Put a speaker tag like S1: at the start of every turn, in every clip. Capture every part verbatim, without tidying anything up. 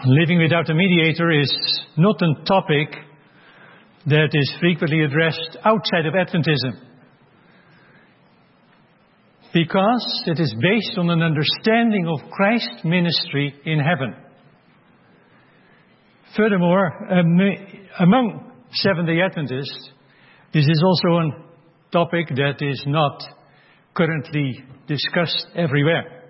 S1: Living without a mediator is not a topic that is frequently addressed outside of Adventism, because it is based on an understanding of Christ's ministry in heaven. Furthermore, among Seventh-day Adventists, this is also a topic that is not currently discussed everywhere.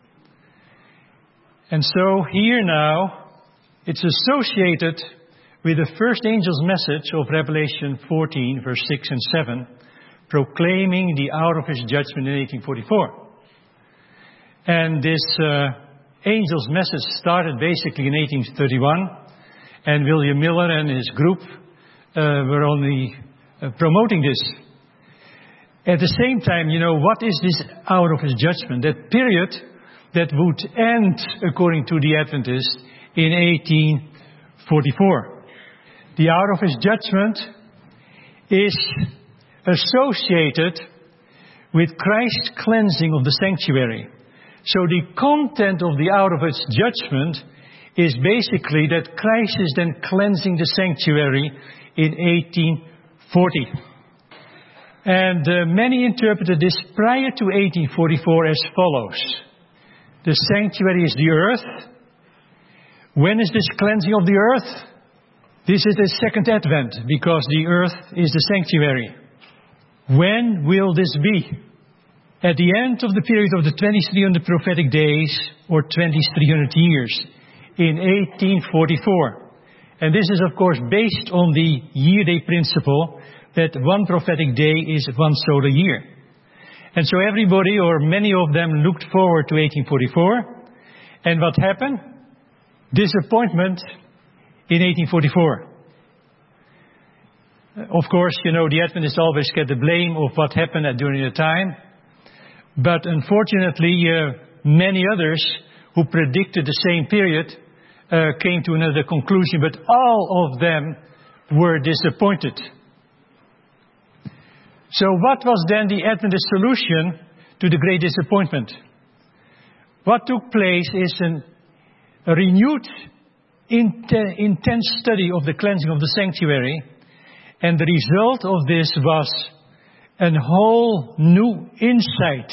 S1: And so here now, it's associated with the first angel's message of Revelation fourteen, verse six and seven, proclaiming the hour of his judgment in eighteen forty-four. And this uh, angel's message started basically in eighteen thirty-one, and William Miller and his group uh, were only uh, promoting this. At the same time, you know, what is this hour of his judgment? That period that would end, according to the Adventists, in eighteen forty-four. The hour of his judgment is associated with Christ's cleansing of the sanctuary. So the content of the hour of his judgment is basically that Christ is then cleansing the sanctuary in eighteen forty. And uh, many interpreted this prior to eighteen forty-four as follows. The sanctuary is the earth. When is this cleansing of the earth? This is the second advent, because the earth is the sanctuary. When will this be? At the end of the period of the twenty-three hundred prophetic days, or twenty-three hundred years, in eighteen forty-four. And this is, of course, based on the year-day principle that one prophetic day is one solar year. And so everybody, or many of them, looked forward to eighteen forty-four. And what happened? Disappointment in eighteen forty-four. Of course, you know, the Adventists always get the blame of what happened during the time. But unfortunately, uh, many others who predicted the same period uh, came to another conclusion, but all of them were disappointed. So what was then the Adventist solution to the great disappointment? What took place is an, a renewed, inten- intense study of the cleansing of the sanctuary, and the result of this was a whole new insight.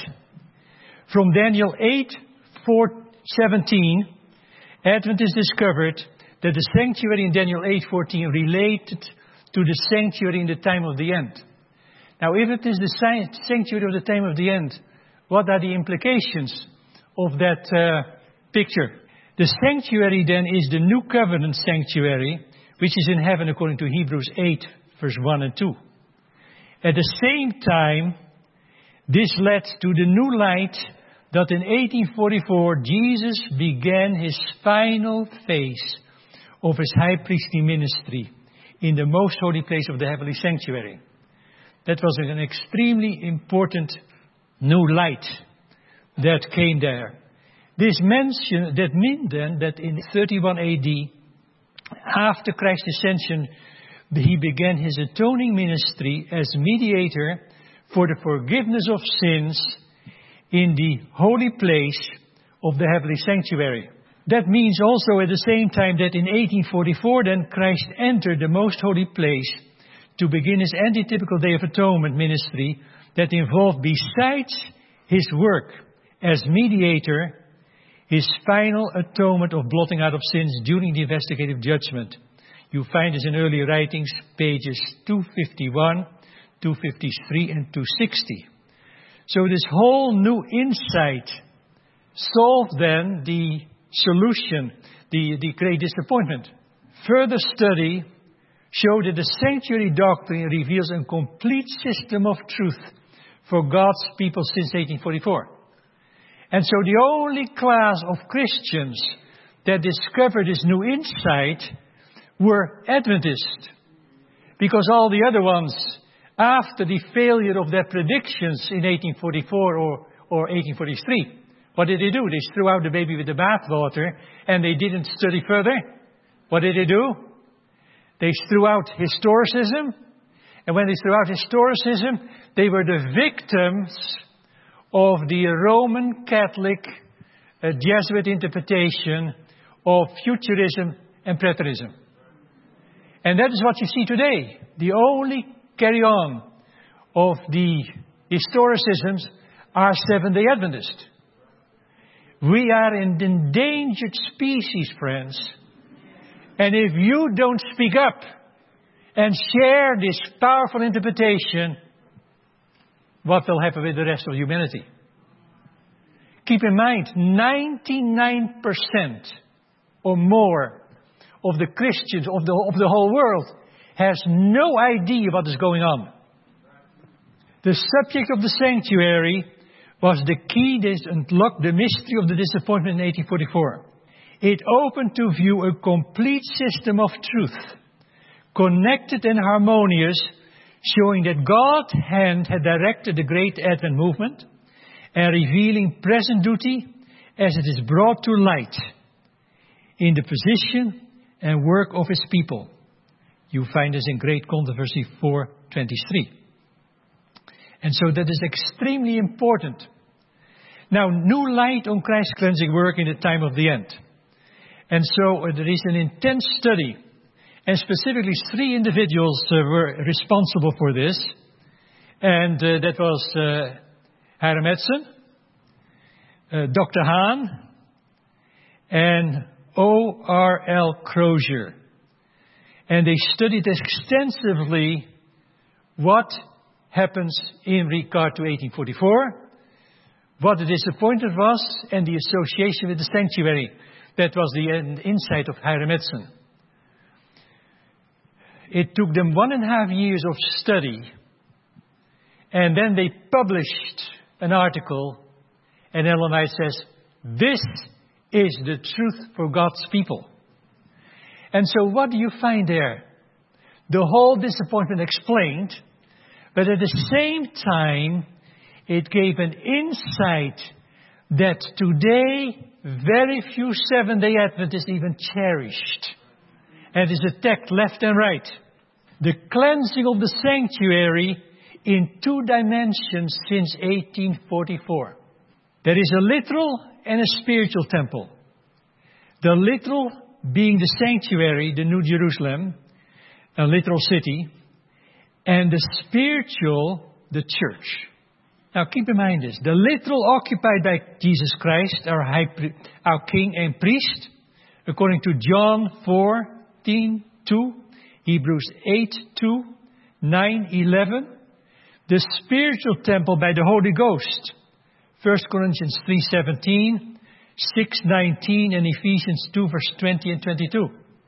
S1: From Daniel eight, four, seventeen, Adventists discovered that the sanctuary in Daniel eight, fourteen related to the sanctuary in the time of the end. Now, if it is the sanctuary of the time of the end, what are the implications of that uh, picture? The sanctuary then is the new covenant sanctuary, which is in heaven according to Hebrews eight, verse one and two. At the same time, this led to the new light that in eighteen forty-four, Jesus began his final phase of his high priestly ministry in the most holy place of the heavenly sanctuary. That was an extremely important new light that came there. This mention, that meant then that in thirty-one A D, after Christ's ascension, he began his atoning ministry as mediator for the forgiveness of sins in the holy place of the heavenly sanctuary. That means also at the same time that in eighteen forty-four then Christ entered the most holy place to begin his antitypical Day of Atonement ministry that involved, besides his work as mediator, his final atonement of blotting out of sins during the investigative judgment. You find this in early writings, pages two fifty-one, two fifty-three, and two sixty. So this whole new insight solved then the solution, the, the great disappointment. Further study showed that the sanctuary doctrine reveals a complete system of truth for God's people since eighteen forty-four. And so the only class of Christians that discovered this new insight were Adventists. Because all the other ones, after the failure of their predictions in eighteen forty-four or, or eighteen forty-three, what did they do? They threw out the baby with the bathwater and they didn't study further. What did they do? They threw out historicism. And when they threw out historicism, they were the victims of the Roman Catholic uh, Jesuit interpretation of futurism and preterism. And that is what you see today. The only carry-on of the historicisms are Seventh-day Adventists. We are an endangered species, friends. And if you don't speak up and share this powerful interpretation, what will happen with the rest of humanity? Keep in mind, ninety-nine percent or more of the Christians of the, of the whole world has no idea what is going on. The subject of the sanctuary was the key that unlocked the mystery of the disappointment in eighteen forty-four. It opened to view a complete system of truth, connected and harmonious, showing that God's hand had directed the Great Advent movement and revealing present duty as it is brought to light in the position and work of His people. You find this in Great Controversy four twenty-three. And so that is extremely important. Now, new light on Christ's cleansing work in the time of the end. And so uh, there is an intense study. And specifically three individuals uh, were responsible for this. And uh, that was uh, Hiram Edson, uh, Doctor Hahn, and O R L Crozier. And they studied extensively what happens in regard to eighteen forty-four, what the disappointment was, and the association with the sanctuary. That was the insight of Hiram Edson. It took them one and a half years of study, and then they published an article, and Ellen White says, this is the truth for God's people. And so what do you find there? The whole disappointment explained, but at the same time, it gave an insight that today very few Seventh-day Adventists even cherished, and is attacked left and right. The cleansing of the sanctuary in two dimensions since eighteen forty-four. There is a literal and a spiritual temple. The literal being the sanctuary, the New Jerusalem, a literal city, and the spiritual, the church. Now keep in mind this. The literal occupied by Jesus Christ, our high, our King and priest, according to John fourteen two, Hebrews eight two, nine eleven. The spiritual temple by the Holy Ghost, First Corinthians three seventeen, six nineteen, and Ephesians two verse twenty and twenty-two.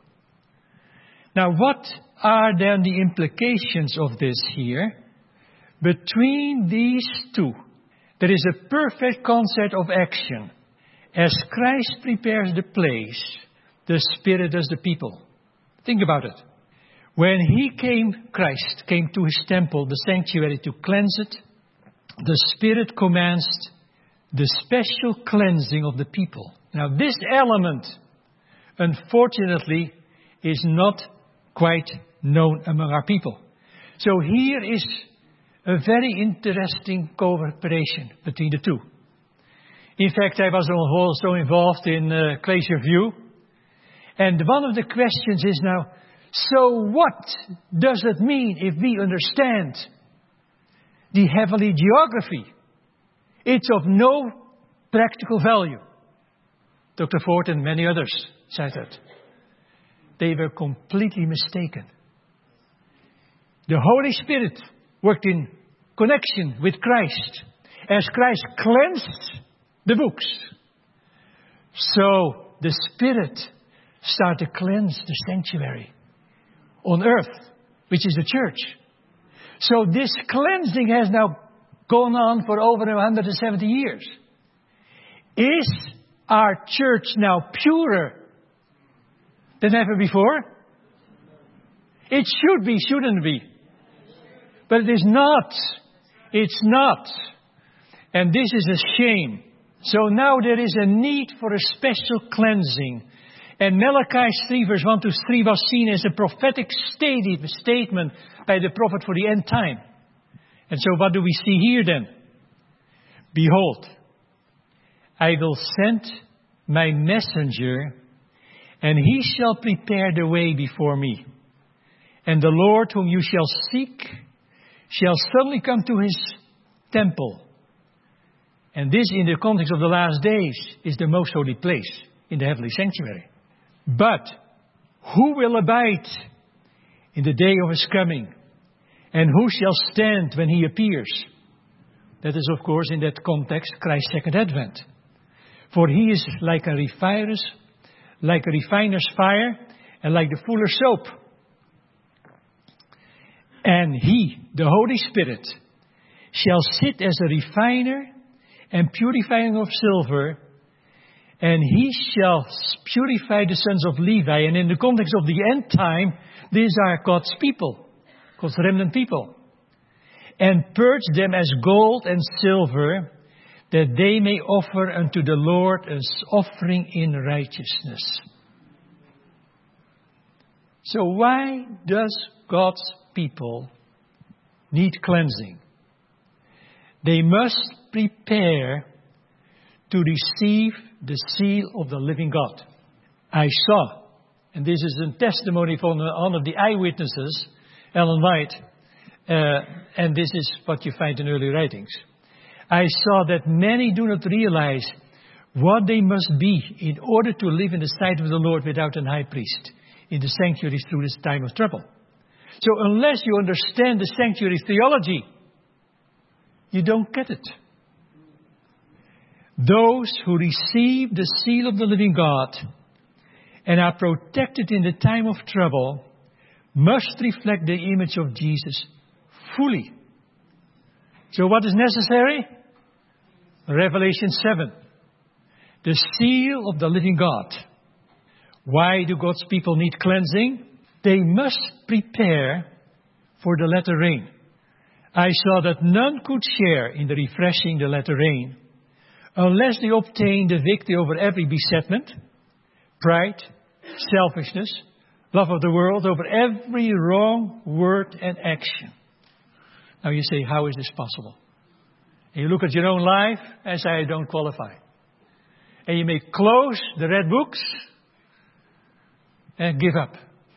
S1: Now what are then the implications of this here? Between these two, there is a perfect concert of action. As Christ prepares the place, the Spirit does the people. Think about it. When He came, Christ came to His temple, the sanctuary, to cleanse it, the Spirit commenced the special cleansing of the people. Now this element, unfortunately, is not quite known among our people. So here is a very interesting cooperation between the two. In fact, I was also involved in uh, Glacier View. And one of the questions is now, so what does it mean if we understand the heavenly geography? It's of no practical value. Doctor Ford and many others said that. They were completely mistaken. The Holy Spirit worked in connection with Christ as Christ cleansed the books. So the Spirit started to cleanse the sanctuary on earth, which is the church. So this cleansing has now gone on for over one hundred seventy years. Is our church now purer than ever before? It should be, shouldn't be? But it is not. It's not. And this is a shame. So now there is a need for a special cleansing. And Malachi three verse one to three was seen as a prophetic statement by the prophet for the end time. And so what do we see here then? Behold, I will send my messenger, And he shall prepare the way before me. And the Lord whom you shall seek shall suddenly come to his temple. And this, in the context of the last days, is the most holy place in the heavenly sanctuary. But who will abide in the day of his coming? And who shall stand when he appears? That is, of course, in that context, Christ's second advent. For he is like a refiner's, like a refiner's fire, and like the fuller's soap. And he, the Holy Spirit, shall sit as a refiner and purifying of silver, and he shall purify the sons of Levi. And in the context of the end time, these are God's people, God's remnant people. And purge them as gold and silver, that they may offer unto the Lord an offering in righteousness. So why does God's people need cleansing? They must prepare to receive the seal of the living God. I saw, and this is a testimony from one of the eyewitnesses, Ellen White, uh, and this is what you find in early writings. I saw that many do not realize what they must be in order to live in the sight of the Lord without an high priest in the sanctuary through this time of trouble. So unless you understand the sanctuary theology, you don't get it. Those who receive the seal of the living God and are protected in the time of trouble must reflect the image of Jesus fully. So what is necessary? Revelation seven. The seal of the living God. Why do God's people need cleansing? They must prepare for the latter rain. I saw that none could share in the refreshing the latter rain unless they obtain the victory over every besetment, pride, selfishness, love of the world, over every wrong word and action. Now you say, how is this possible? And you look at your own life and say, I don't qualify. And you may close the red books and give up.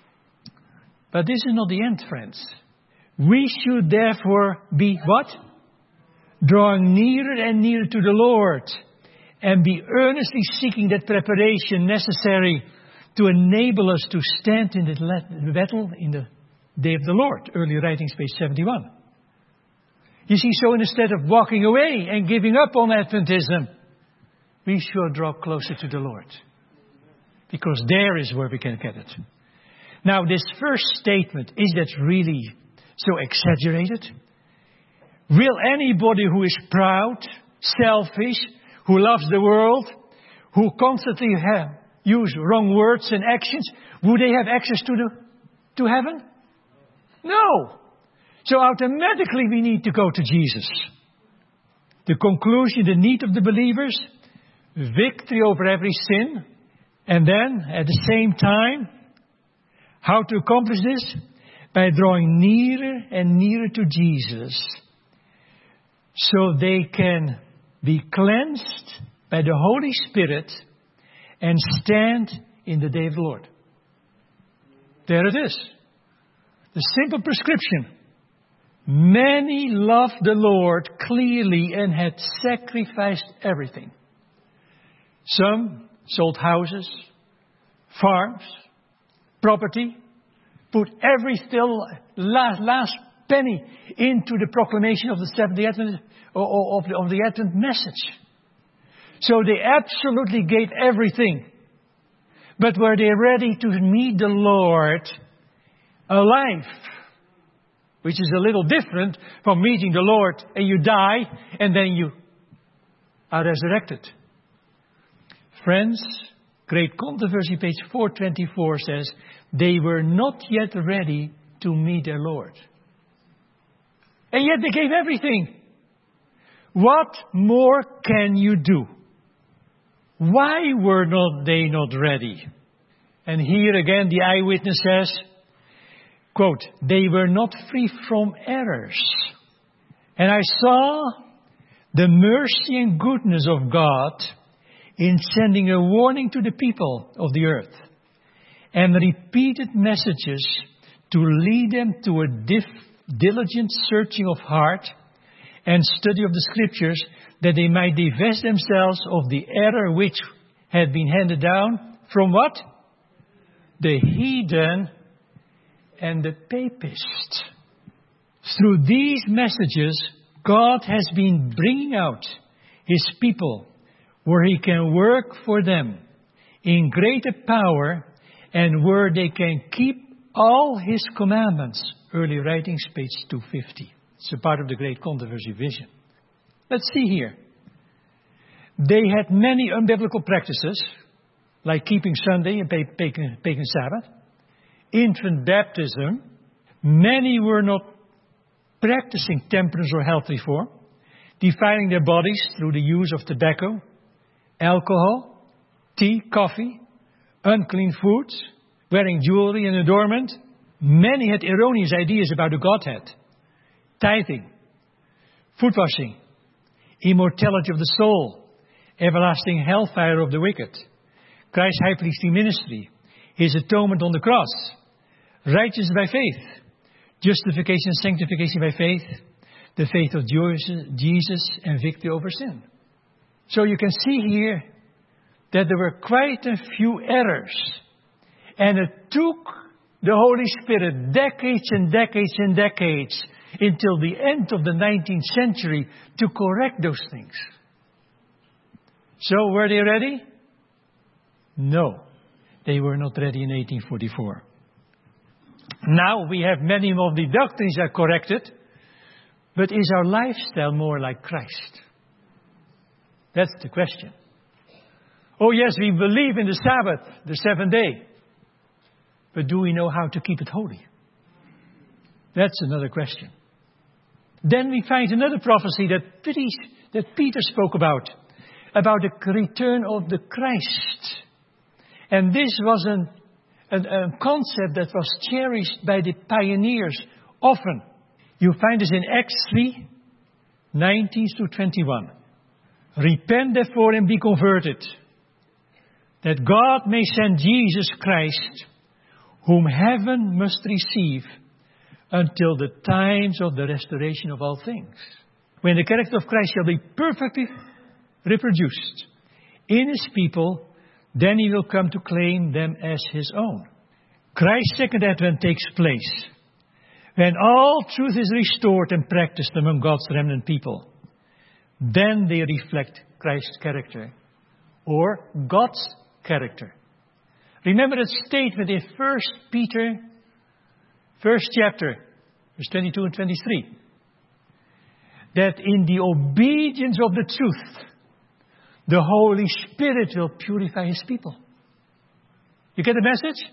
S1: But this is not the end, friends. We should therefore be what? Drawing nearer and nearer to the Lord and be earnestly seeking that preparation necessary to enable us to stand in the battle in the day of the Lord. Early writings, page seventy-one. You see, so instead of walking away and giving up on Adventism, we should draw closer to the Lord. Because there is where we can get it. Now, this first statement, is that really so exaggerated? Will anybody who is proud, selfish, who loves the world, who constantly have, use wrong words and actions, would they have access to the to heaven? No. So automatically we need to go to Jesus. The conclusion, the need of the believers, victory over every sin, and then at the same time, how to accomplish this? By drawing nearer and nearer to Jesus, so they can be cleansed by the Holy Spirit and stand in the day of the Lord. There it is. The simple prescription. Many loved the Lord clearly and had sacrificed everything. Some sold houses, farms, property, put every still last, last penny into the proclamation of the Seventh Day Advent, of the, of the Advent message. So they absolutely gave everything. But were they ready to meet the Lord alive? Which is a little different from meeting the Lord and you die and then you are resurrected. Friends, Great Controversy, page four twenty-four says, they were not yet ready to meet their Lord. And yet they gave everything. What more can you do? Why were not they not ready? And here again the eyewitness says, quote, they were not free from errors. And I saw the mercy and goodness of God in sending a warning to the people of the earth. and repeated messages to lead them to a dif- diligent searching of heart and study of the scriptures, that they might divest themselves of the error which had been handed down from what? The heathen and the papists. Through these messages, God has been bringing out His people where He can work for them in greater power and where they can keep all His commandments. Early writings, page two fifty. It's a part of the Great Controversy vision. Let's see here. They had many unbiblical practices, like keeping Sunday and pagan, pagan Sabbath, infant baptism. Many were not practicing temperance or health reform, defiling their bodies through the use of tobacco, alcohol, tea, coffee, unclean foods, wearing jewelry and adornment. Many had erroneous ideas about the Godhead, tithing, foot washing, immortality of the soul, everlasting hellfire of the wicked, Christ's high priestly ministry, His atonement on the cross, righteousness by faith, justification and sanctification by faith, the faith of Jesus and victory over sin. So you can see here that there were quite a few errors. And it took the Holy Spirit decades and decades and decades until the end of the nineteenth century to correct those things. So were they ready? No, they were not ready in eighteen forty-four. Now we have many of the doctrines are corrected, but is our lifestyle more like Christ? That's the question. Oh yes, we believe in the Sabbath, the seventh day. But do we know how to keep it holy? That's another question. Then we find another prophecy that Peter spoke about, about the return of the Christ. And this was an, an, a concept that was cherished by the pioneers often. You find this in Acts three, nineteen to twenty-one. Repent therefore and be converted, that God may send Jesus Christ, whom heaven must receive until the times of the restoration of all things. When the character of Christ shall be perfectly reproduced in His people, then He will come to claim them as His own. Christ's second advent takes place when all truth is restored and practiced among God's remnant people. Then they reflect Christ's character, or God's character. Remember that statement in First Peter, first chapter, verse twenty-two and twenty-three. That in the obedience of the truth, the Holy Spirit will purify His people. You get the message?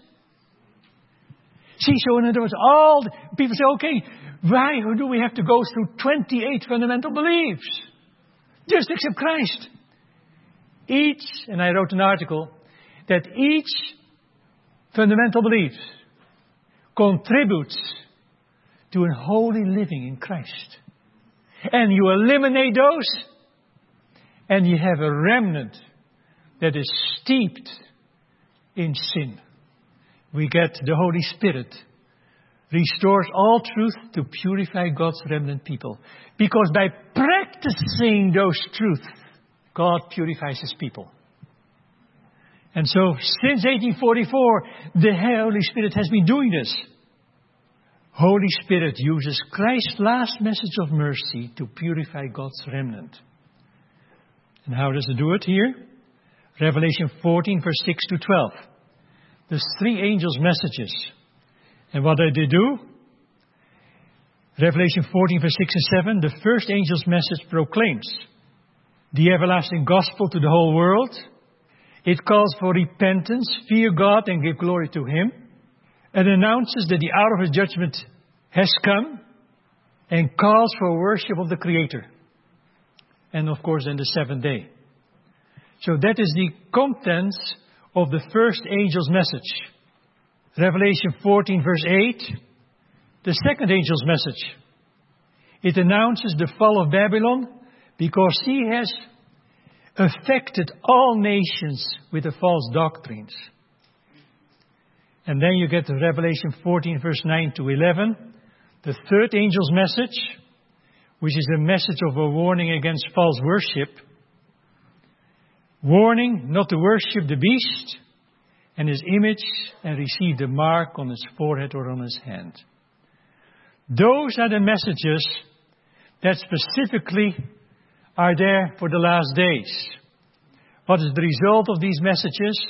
S1: See, so in other words, all the people say, okay, why do we have to go through twenty-eight fundamental beliefs? Just accept Christ. Each, and I wrote an article, that each fundamental belief contributes to a holy living in Christ. And you eliminate those, and you have a remnant that is steeped in sin. We get the Holy Spirit restores all truth to purify God's remnant people. Because by practicing those truths, God purifies His people. And so, since eighteen forty-four, the Holy Spirit has been doing this. Holy Spirit uses Christ's last message of mercy to purify God's remnant. And how does it do it here? Revelation fourteen, verse six to twelve. There's three angels' messages. And what do they do? Revelation fourteen, verse six and seven. The first angel's message proclaims the everlasting gospel to the whole world. It calls for repentance, fear God, and give glory to Him. It announces that the hour of His judgment has come and calls for worship of the Creator. And of course, then the seventh day. So that is the contents of the first angel's message. Revelation fourteen, verse eight. The second angel's message. It announces the fall of Babylon because he has affected all nations with the false doctrines. And then you get to Revelation fourteen, verse nine to eleven, the third angel's message, which is a message of a warning against false worship. Warning not to worship the beast and his image and receive the mark on his forehead or on his hand. Those are the messages that specifically are there for the last days. What is the result of these messages?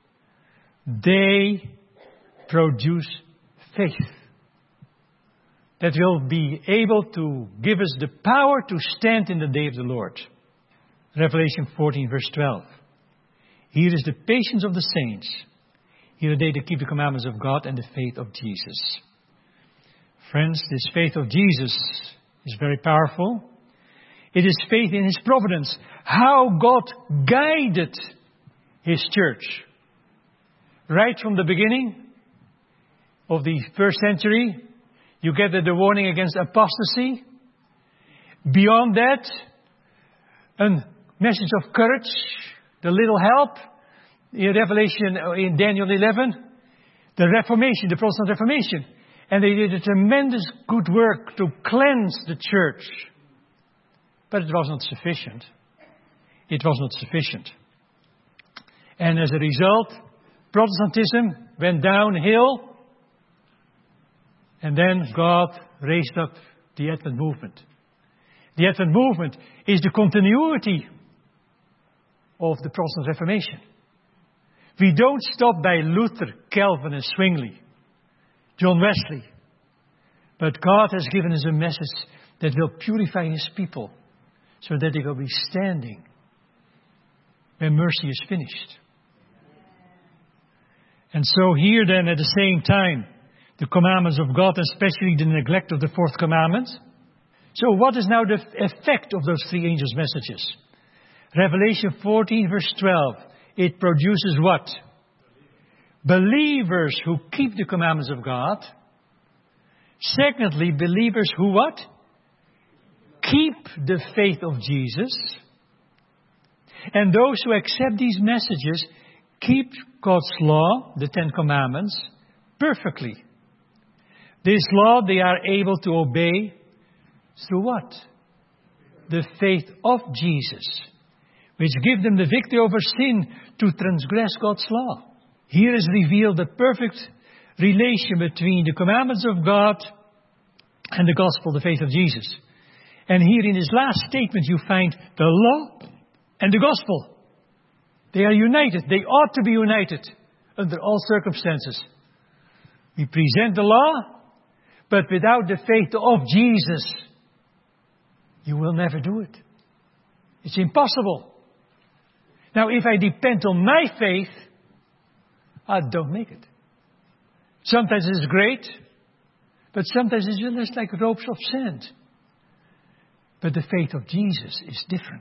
S1: They produce faith that will be able to give us the power to stand in the day of the Lord. Revelation fourteen, verse twelve. Here is the patience of the saints. Here are they that keep the commandments of God and the faith of Jesus. Friends, this faith of Jesus is very powerful. It is faith in His providence. How God guided His church. Right from the beginning of the first century, you get the warning against apostasy. Beyond that, a message of courage, the little help. In Revelation, in Daniel eleven, the Reformation, the Protestant Reformation. And they did a tremendous good work to cleanse the church. But it was not sufficient. It was not sufficient. And as a result, Protestantism went downhill. And then God raised up the Advent movement. The Advent movement is the continuity of the Protestant Reformation. We don't stop by Luther, Calvin and Zwingli, John Wesley. But God has given us a message that will purify His people so that they will be standing when mercy is finished. And so here then at the same time, the commandments of God, especially the neglect of the fourth commandment. So what is now the effect of those three angels' messages? Revelation fourteen, verse twelve. It produces what? Believers who keep the commandments of God. Secondly, believers who what? Keep the faith of Jesus. And those who accept these messages keep God's law, the Ten Commandments, perfectly. This law they are able to obey through what? The faith of Jesus, which gives them the victory over sin to transgress God's law. Here is revealed the perfect relation between the commandments of God and the gospel, the faith of Jesus. And here in his last statement you find the law and the gospel. They are united. They ought to be united under all circumstances. We present the law, but without the faith of Jesus, you will never do it. It's impossible. Now, if I depend on my faith, I don't make it. Sometimes it's great, but sometimes it's just like ropes of sand. But the faith of Jesus is different.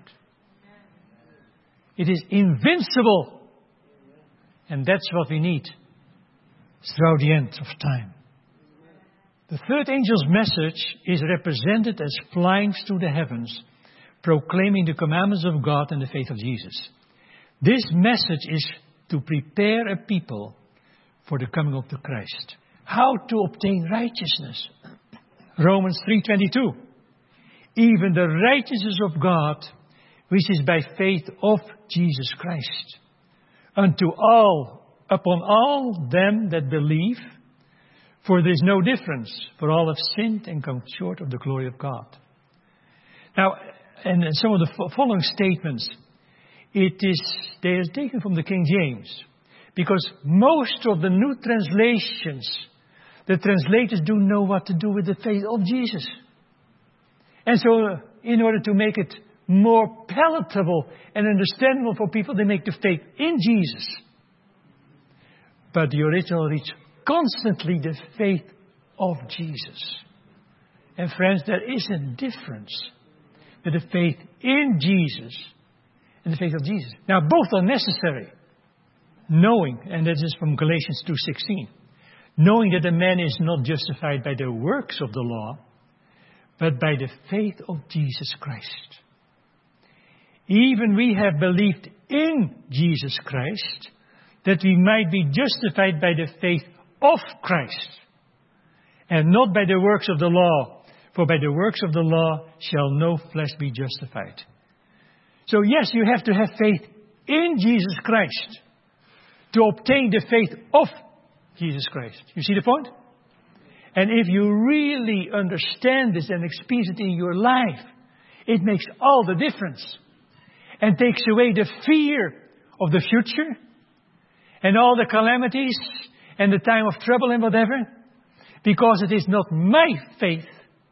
S1: It is invincible. And that's what we need throughout the end of time. The third angel's message is represented as flying through the heavens, proclaiming the commandments of God and the faith of Jesus. This message is to prepare a people for the coming of the Christ. How to obtain righteousness? Romans three twenty-two. Even the righteousness of God, which is by faith of Jesus Christ, unto all, upon all them that believe, for there is no difference, for all have sinned and come short of the glory of God. Now, and some of the following statements, it is, they are taken from the King James, because most of the new translations, the translators do know what to do with the faith of Jesus. And so, in order to make it more palatable and understandable for people, they make the faith in Jesus. But the original reads constantly the faith of Jesus. And friends, there is a difference with the faith in Jesus and the faith of Jesus. Now, both are necessary. Knowing, and that is from Galatians two sixteen, knowing that a man is not justified by the works of the law, but by the faith of Jesus Christ. Even we have believed in Jesus Christ, that we might be justified by the faith of Christ, and not by the works of the law. For by the works of the law shall no flesh be justified. So yes, you have to have faith in Jesus Christ to obtain the faith of Jesus Christ. You see the point? And if you really understand this and experience it in your life, it makes all the difference. And takes away the fear of the future and all the calamities and the time of trouble and whatever. Because it is not my faith,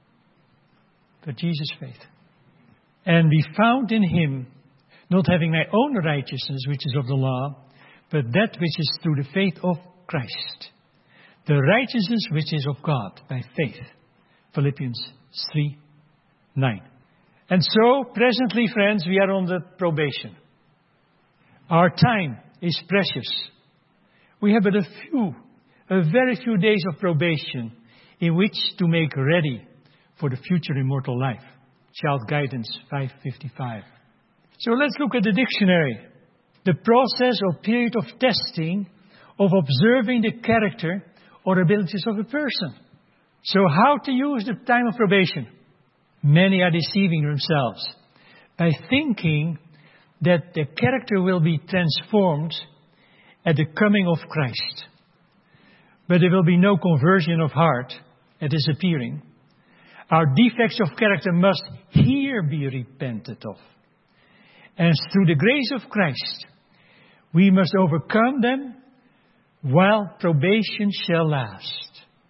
S1: but Jesus' faith. And be found in Him, not having my own righteousness, which is of the law, but that which is through the faith of Christ. The righteousness which is of God by faith. Philippians three nine. And so, presently, friends, we are on the probation. Our time is precious. We have but a few, a very few days of probation in which to make ready for the future immortal life. Child Guidance five fifty-five. So let's look at the dictionary. The process or period of testing, of observing the character or abilities of a person. So how to use the time of probation? Many are deceiving themselves by thinking that the character will be transformed at the coming of Christ. But there will be no conversion of heart at His appearing. Our defects of character must here be repented of. And through the grace of Christ, we must overcome them while probation shall last.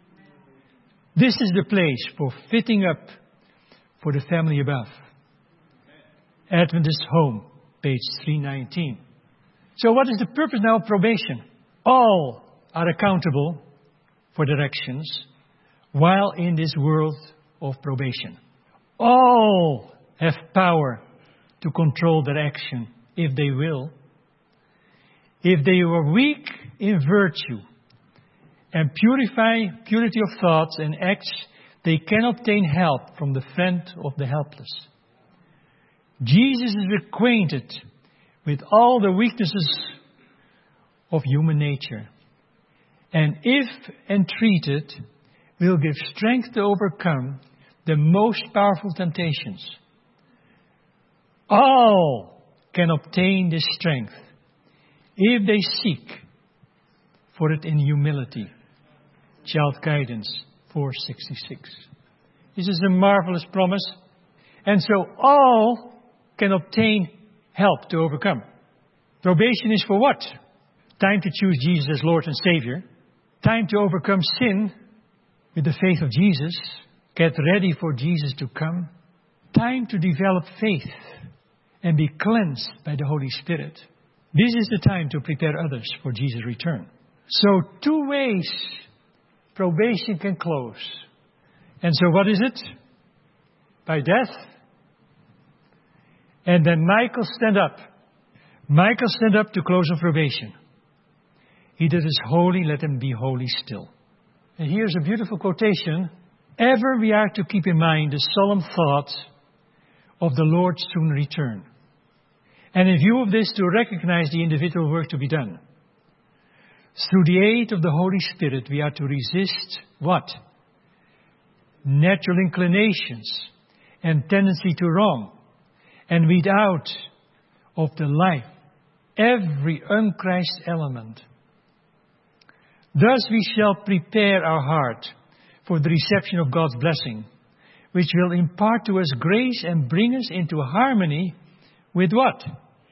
S1: This is the place for fitting up for the family above. Adventist Home, page three nineteen. So what is the purpose now of probation? All are accountable for their actions while in this world of probation. All have power to control their action if they will. If they are weak in virtue and purify purity of thoughts and acts, they can obtain help from the friend of the helpless. Jesus is acquainted with all the weaknesses of human nature, and if entreated, will give strength to overcome the most powerful temptations. All can obtain this strength if they seek for it in humility. Child Guidance four sixty-six. This is a marvelous promise. And so all can obtain help to overcome. Probation is for what? Time to choose Jesus as Lord and Savior. Time to overcome sin with the faith of Jesus. Get ready for Jesus to come. Time to develop faith and be cleansed by the Holy Spirit. This is the time to prepare others for Jesus' return. So two ways probation can close. And so what is it? By death. And then Michael stand up. Michael stand up to close on probation. He that is holy, let him be holy still. And here's a beautiful quotation. Ever we are to keep in mind the solemn thought of the Lord's soon return. And in view of this, to recognize the individual work to be done. Through the aid of the Holy Spirit, we are to resist what? Natural inclinations and tendency to wrong. And weed out of the life every unchrist element. Thus we shall prepare our heart for the reception of God's blessing, which will impart to us grace and bring us into harmony with what?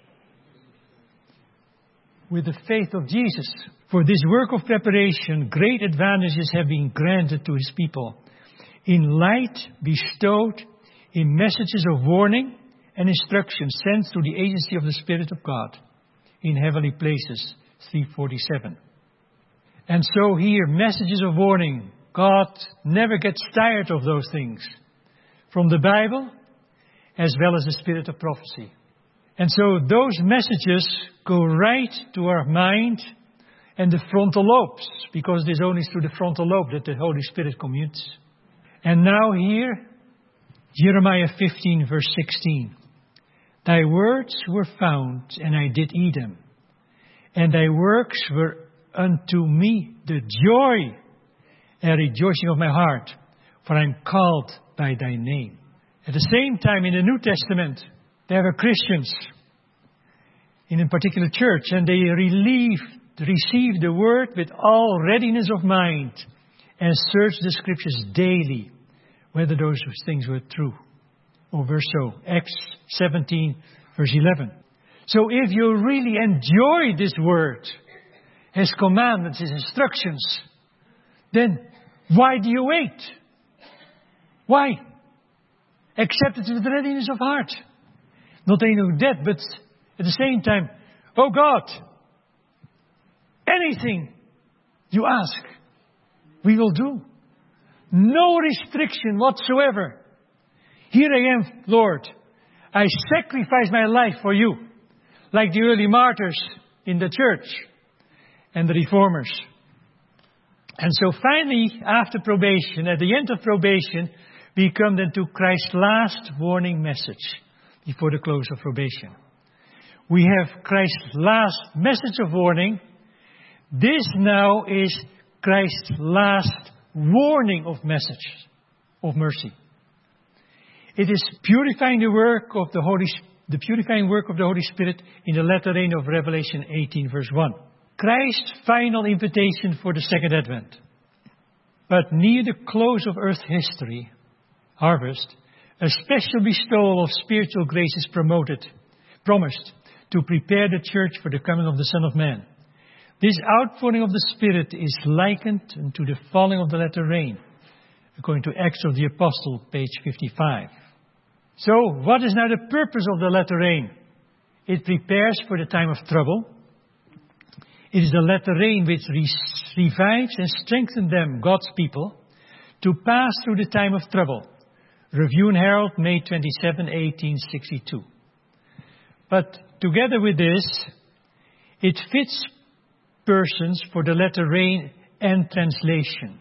S1: With the faith of Jesus. For this work of preparation, great advantages have been granted to His people, in light bestowed in messages of warning and instruction sent through the agency of the Spirit of God in heavenly places, three forty-seven. And so here, messages of warning. God never gets tired of those things. From the Bible, as well as the spirit of prophecy. And so those messages go right to our mind and the frontal lobes, because it is only through the frontal lobe that the Holy Spirit communes. And now here, Jeremiah fifteen, verse sixteen. Thy words were found, and I did eat them. And thy works were unto me the joy and rejoicing of my heart, for I am called by thy name. At the same time, in the New Testament, there were Christians in a particular church, and they relieved, received the word with all readiness of mind and searched the scriptures daily, whether those things were true or were so. Acts seventeen, verse eleven. So if you really enjoy this word, His commandments, His instructions, then why do you wait? Why? Accept it with readiness of heart. Not only that, but at the same time, oh God, anything you ask, we will do. No restriction whatsoever. Here I am, Lord. I sacrifice my life for you, like the early martyrs in the church and the reformers. And so finally, after probation, at the end of probation, we come then to Christ's last warning message before the close of probation. We have Christ's last message of warning. This now is Christ's last warning of message of mercy. It is purifying the work of the Holy, the purifying work of the Holy Spirit in the latter rain of Revelation eighteen, verse one. Christ's final invitation for the second advent. But near the close of earth history, harvest, a special bestowal of spiritual grace is promoted, promised to prepare the church for the coming of the Son of Man. This outpouring of the Spirit is likened to the falling of the latter rain, according to Acts of the Apostle, page fifty-five. So, what is now the purpose of the latter rain? It prepares for the time of trouble. It is the latter rain which revives and strengthens them, God's people, to pass through the time of trouble. Review and Herald, May twenty-seventh, eighteen sixty-two. But together with this, it fits persons for the latter rain and translation.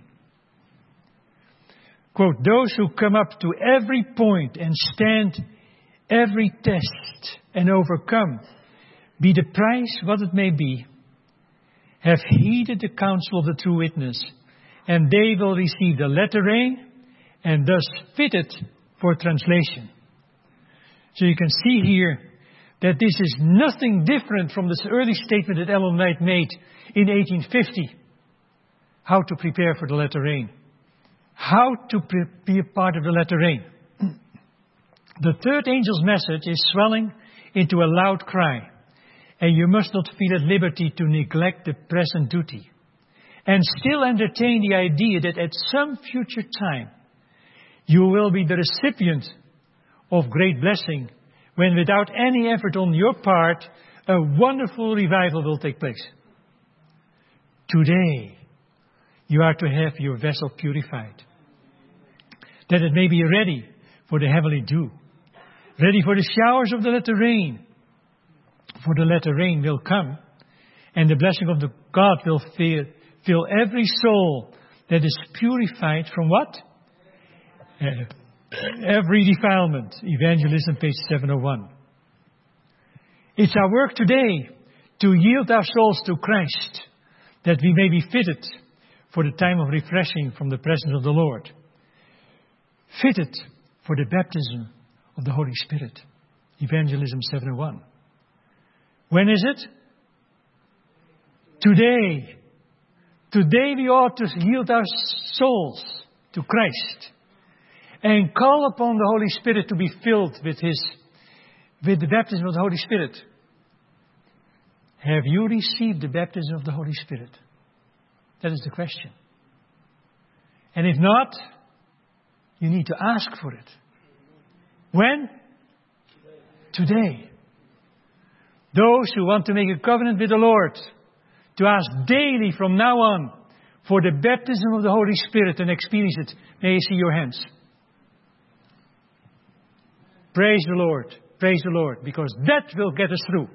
S1: Quote, those who come up to every point and stand every test and overcome, be the price what it may be, have heeded the counsel of the true witness, and they will receive the latter rain and thus fitted for translation. So you can see here that this is nothing different from this early statement that Ellen White made in eighteen fifty. How to prepare for the latter rain. How to pre- be a part of the latter rain. The third angel's message is swelling into a loud cry. And you must not feel at liberty to neglect the present duty. And still entertain the idea that at some future time, you will be the recipient of great blessing when without any effort on your part, a wonderful revival will take place. Today, you are to have your vessel purified, that it may be ready for the heavenly dew, ready for the showers of the latter rain. For the latter rain will come, and the blessing of the God will fill, fill every soul that is purified from what? Uh, every defilement. Evangelism, page seven oh one. It's our work today to yield our souls to Christ, that we may be fitted for the time of refreshing from the presence of the Lord. Fitted for the baptism of the Holy Spirit. Evangelism seven oh one. When is it? Today. Today we ought to yield our souls to Christ and call upon the Holy Spirit to be filled with His, with the baptism of the Holy Spirit. Have you received the baptism of the Holy Spirit? That is the question. And if not, you need to ask for it. When? Today. Those who want to make a covenant with the Lord, to ask daily from now on for the baptism of the Holy Spirit and experience it, may I see your hands. Praise the Lord. Praise the Lord. Because that will get us through.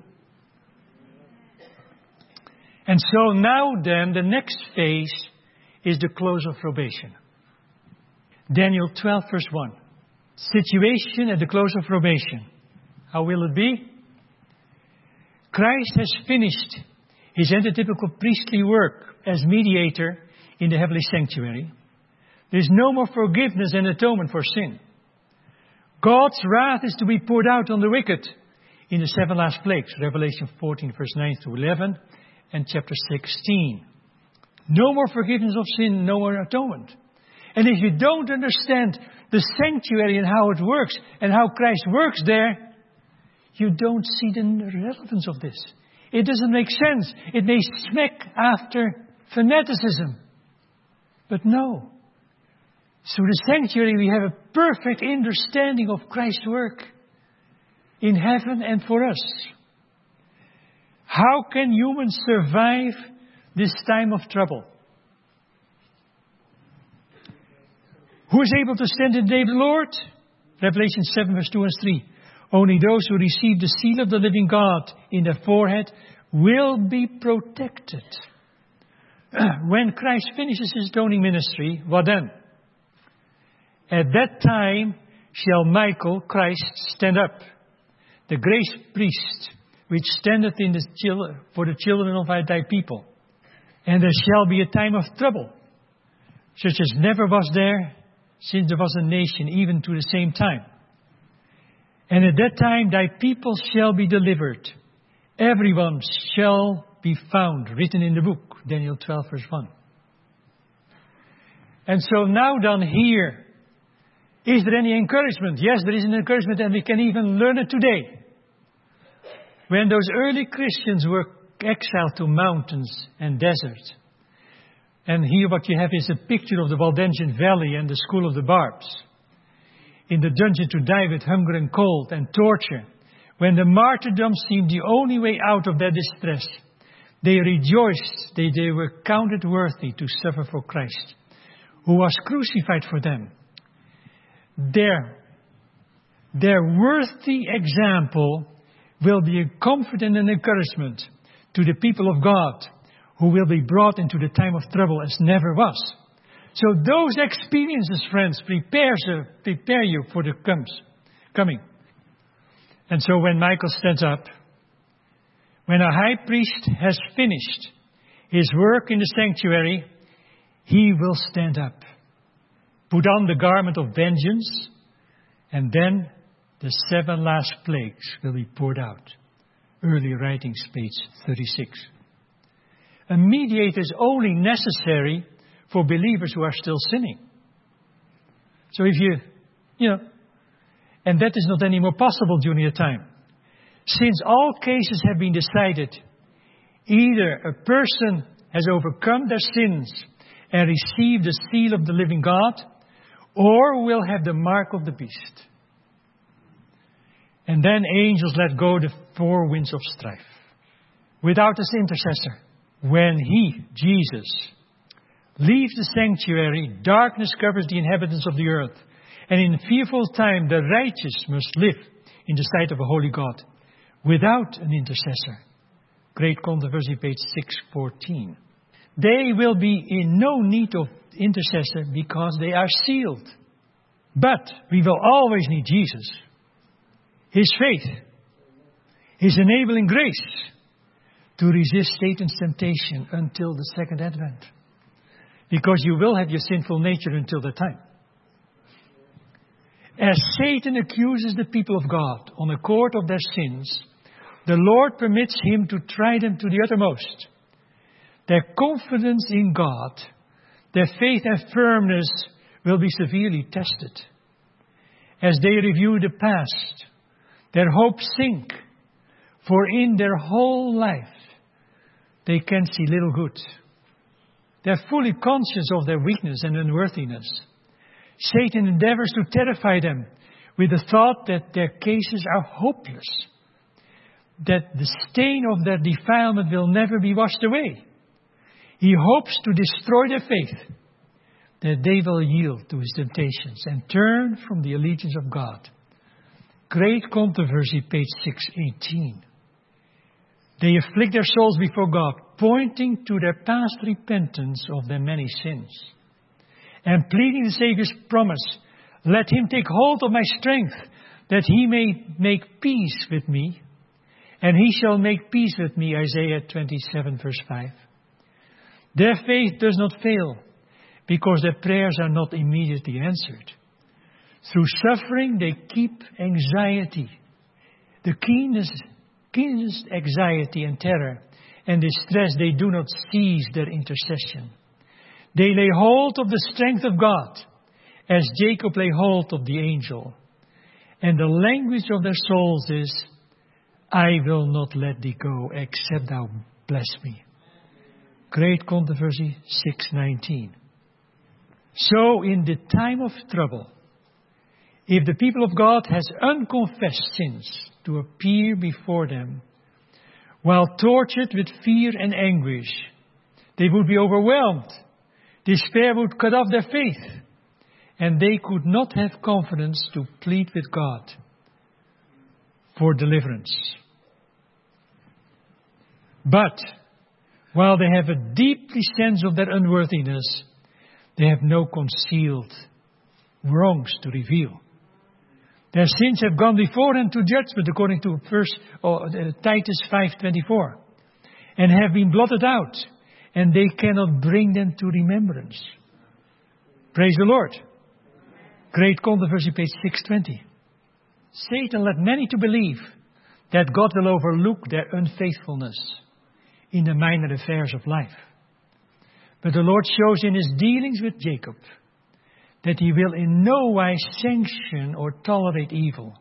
S1: And so now then, the next phase is the close of probation. Daniel twelve, verse one. Situation at the close of probation. How will it be? Christ has finished his antitypical priestly work as mediator in the heavenly sanctuary. There is no more forgiveness and atonement for sin. God's wrath is to be poured out on the wicked in the seven last plagues, Revelation fourteen, verse nine to eleven, and chapter sixteen. No more forgiveness of sin, no more atonement. And if you don't understand the sanctuary and how it works, and how Christ works there, you don't see the relevance of this. It doesn't make sense. It may smack after fanaticism. But no. Through the sanctuary we have a perfect understanding of Christ's work in heaven and for us. How can humans survive this time of trouble? Who is able to stand in the day of the Lord? Revelation seven, verse two and three. Only those who receive the seal of the living God in their forehead will be protected. When Christ finishes his atoning ministry, what then? At that time shall Michael, Christ, stand up, the grace priest, which standeth in the chil- for the children of thy people. And there shall be a time of trouble, such as never was there since there was a nation, even to the same time. And at that time thy people shall be delivered. Everyone shall be found written in the book. Daniel twelve, verse one. And so now down here, is there any encouragement? Yes, there is an encouragement, and we can even learn it today. When those early Christians were exiled to mountains and deserts, and here what you have is a picture of the Waldensian Valley and the School of the Barbs. In the dungeon to die with hunger and cold and torture, when the martyrdom seemed the only way out of their distress, they rejoiced that they were counted worthy to suffer for Christ, who was crucified for them. Their, their worthy example will be a comfort and an encouragement to the people of God, who will be brought into the time of trouble as never was. So those experiences, friends, prepare, prepare you for the comes, coming. And so when Michael stands up, when a high priest has finished his work in the sanctuary, he will stand up, put on the garment of vengeance, and then the seven last plagues will be poured out. Early writings, page thirty-six. A mediator is only necessary for believers who are still sinning. So if you, you know, and that is not anymore possible during the time. Since all cases have been decided, either a person has overcome their sins and received the seal of the living God, or will have the mark of the beast. And then angels let go the four winds of strife. Without this intercessor, when he, Jesus, leaves the sanctuary, darkness covers the inhabitants of the earth. And in fearful time, the righteous must live in the sight of a holy God, without an intercessor. Great Controversy, page six fourteen. They will be in no need of intercessor because they are sealed. But we will always need Jesus, his faith, his enabling grace to resist Satan's temptation until the second advent. Because you will have your sinful nature until that time. As Satan accuses the people of God on account of their sins, the Lord permits him to try them to the uttermost. Their confidence in God, their faith and firmness will be severely tested. As they review the past, their hopes sink, for in their whole life they can see little good. They're fully conscious of their weakness and unworthiness. Satan endeavors to terrify them with the thought that their cases are hopeless, that the stain of their defilement will never be washed away. He hopes to destroy their faith, that they will yield to his temptations and turn from the allegiance of God. Great Controversy, page six eighteen. They afflict their souls before God, pointing to their past repentance of their many sins, and pleading the Saviour's promise, let him take hold of my strength, that he may make peace with me, and he shall make peace with me, Isaiah twenty-seven, verse five. Their faith does not fail, because their prayers are not immediately answered. Through suffering, they keep anxiety, the keenest, keenest anxiety and terror and distress. They do not cease their intercession. They lay hold of the strength of God, as Jacob lay hold of the angel. And the language of their souls is, I will not let thee go, except thou bless me. Great Controversy six nineteen. So in the time of trouble, if the people of God has unconfessed sins to appear before them, while tortured with fear and anguish, they would be overwhelmed. Despair would cut off their faith, and they could not have confidence to plead with God for deliverance. But while they have a deeply sense of their unworthiness, they have no concealed wrongs to reveal. Their sins have gone before them to judgment, according to first, or, uh, Titus five twenty-four, and have been blotted out, and they cannot bring them to remembrance. Praise the Lord. Great Controversy, page six twenty. Satan led many to believe that God will overlook their unfaithfulness in the minor affairs of life. But the Lord shows in his dealings with Jacob that he will in no wise sanction or tolerate evil.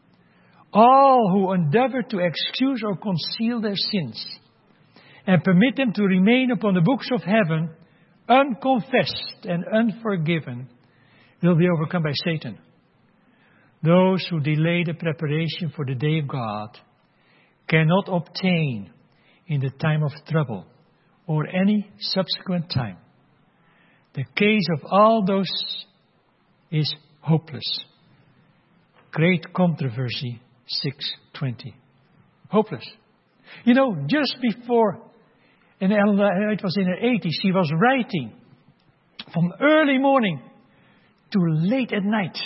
S1: All who endeavor to excuse or conceal their sins and permit them to remain upon the books of heaven unconfessed and unforgiven will be overcome by Satan. Those who delay the preparation for the day of God cannot obtain in the time of trouble or any subsequent time. The case of all those is hopeless. Great Controversy six twenty. Hopeless. You know, just before, and it was in her eighties, she was writing from early morning to late at night.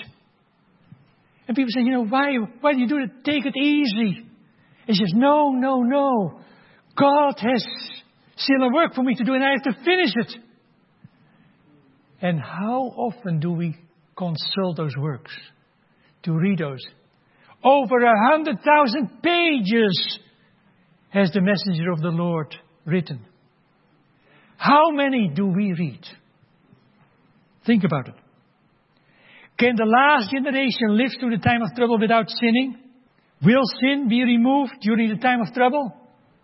S1: And people say, you know, why, why do you do it? Take it easy. And she says, no, no, no. God has still a work for me to do and I have to finish it. And how often do we consult those works, to read those? Over a hundred thousand pages has the messenger of the Lord written. How many do we read? Think about it. Can the last generation live through the time of trouble without sinning? Will sin be removed during the time of trouble?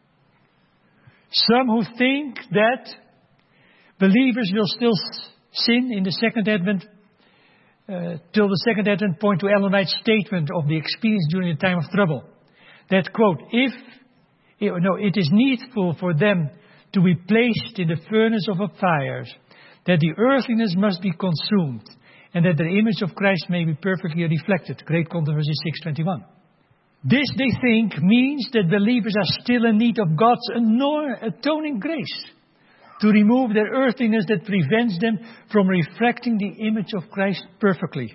S1: Some who think that believers will still sin in the second advent, uh, till the second advent, point to Ellen White's statement of the experience during the time of trouble. That quote, if, no, it is needful for them to be placed in the furnace of a fire, that the earthliness must be consumed, and that the image of Christ may be perfectly reflected. Great Controversy six twenty-one. This, they think, means that believers are still in need of God's atoning grace to remove their earthliness that prevents them from reflecting the image of Christ perfectly.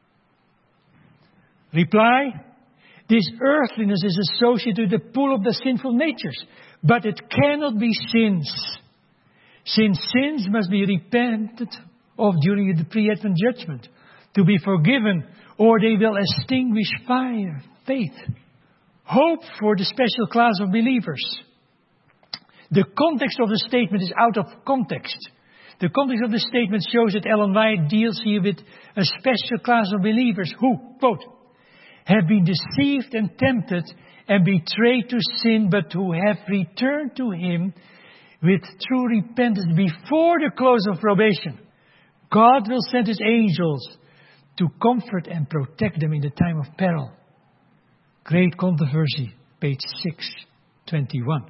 S1: Reply: this earthliness is associated with the pull of the sinful natures, but it cannot be sins. Since sins must be repented of during the pre-advent judgment to be forgiven, or they will extinguish fire, faith, hope for the special class of believers. The context of the statement is out of context. The context of the statement shows that Ellen White deals here with a special class of believers who, quote, have been deceived and tempted and betrayed to sin, but who have returned to Him with true repentance before the close of probation. God will send His angels to comfort and protect them in the time of peril. Great Controversy, page six twenty-one.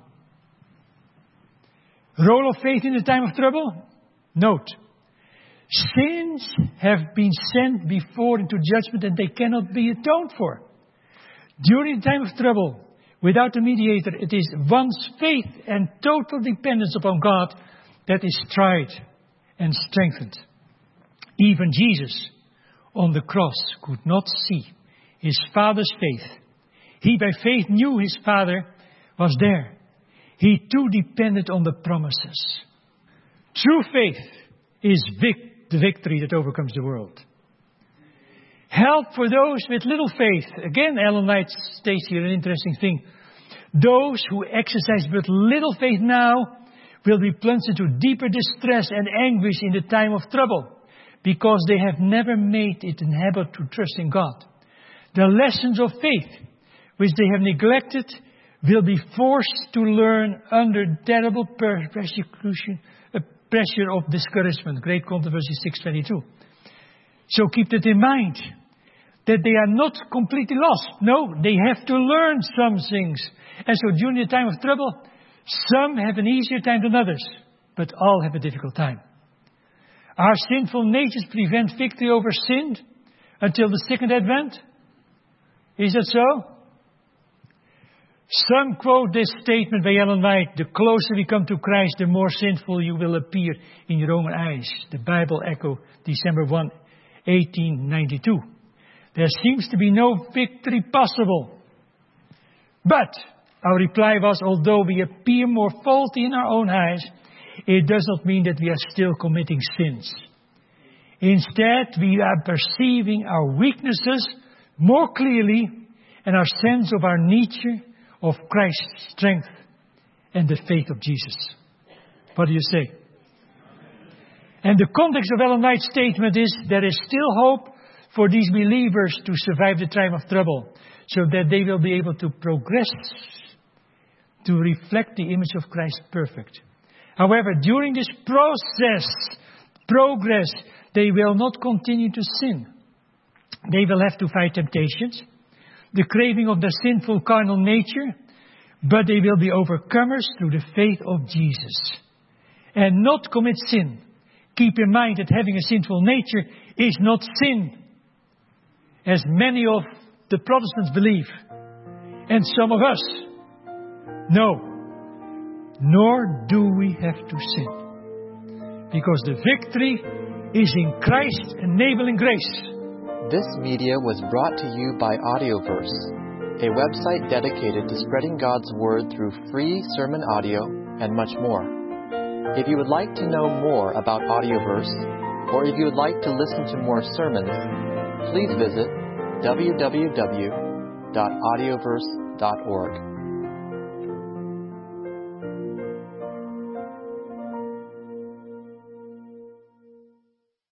S1: Role of faith in the time of trouble? Note, sins have been sent before into judgment and they cannot be atoned for. During the time of trouble, without a mediator, it is one's faith and total dependence upon God that is tried and strengthened. Even Jesus on the cross could not see His Father's faith He by faith knew his Father was there. He too depended on the promises. True faith is vic- the victory that overcomes the world. Help for those with little faith. Again, Ellen White states here an interesting thing. Those who exercise but little faith now will be plunged into deeper distress and anguish in the time of trouble, because they have never made it a habit to trust in God. The lessons of faith, which they have neglected, will be forced to learn under terrible persecution, uh, pressure of discouragement. Great Controversy six twenty-two. So keep that in mind, that they are not completely lost. No, they have to learn some things. And so during the time of trouble, some have an easier time than others, but all have a difficult time. Our sinful natures prevent victory over sin until the second advent? Is that so? Some quote this statement by Ellen White: the closer we come to Christ, the more sinful you will appear in your own eyes. The Bible Echo, December first, eighteen ninety-two. There seems to be no victory possible. But our reply was, although we appear more faulty in our own eyes, it does not mean that we are still committing sins. Instead, we are perceiving our weaknesses more clearly and our sense of our nature, of Christ's strength and the faith of Jesus. What do you say? And the context of Ellen White's statement is there is still hope for these believers to survive the time of trouble, so that they will be able to progress to reflect the image of Christ perfect. However, during this process, progress, they will not continue to sin. They will have to fight temptations, the craving of their sinful carnal nature, but they will be overcomers through the faith of Jesus and not commit sin. Keep in mind that having a sinful nature is not sin, as many of the Protestants believe, and some of us. No, nor do we have to sin, because the victory is in Christ's enabling grace.
S2: This media was brought to you by Audioverse, a website dedicated to spreading God's Word through free sermon audio and much more. If you would like to know more about Audioverse, or if you would like to listen to more sermons, please visit w w w dot audioverse dot org.